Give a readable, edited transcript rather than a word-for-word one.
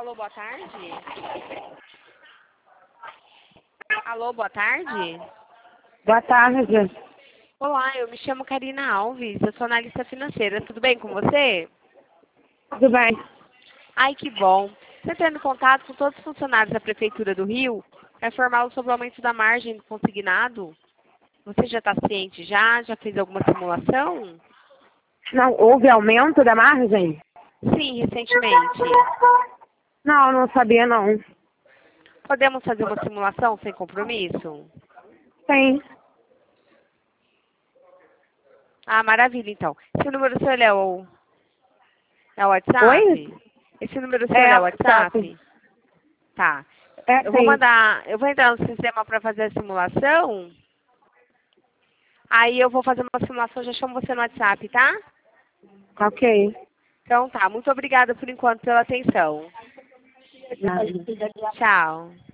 Alô, boa tarde. Alô, boa tarde. Boa tarde. Olá, eu me chamo Karina Alves, eu sou analista financeira. Tudo bem com você? Tudo bem? Ai, que bom. Você tendo contato com todos os funcionários da Prefeitura do Rio para informá-los sobre o aumento da margem do consignado? Você já está ciente já? Já fez alguma simulação? Não, houve aumento da margem? Sim, recentemente. Não sabia não. Podemos fazer uma simulação sem compromisso? Tem. Ah, maravilha, então. Esse número seu é o WhatsApp? Oi? Esse número seu é o WhatsApp? Tá. É, Eu vou sim. eu vou entrar no sistema para fazer a simulação. Aí eu vou fazer uma simulação, já chamo você no WhatsApp, tá? Ok. Então tá, muito obrigada por enquanto pela atenção. Nada. Tchau.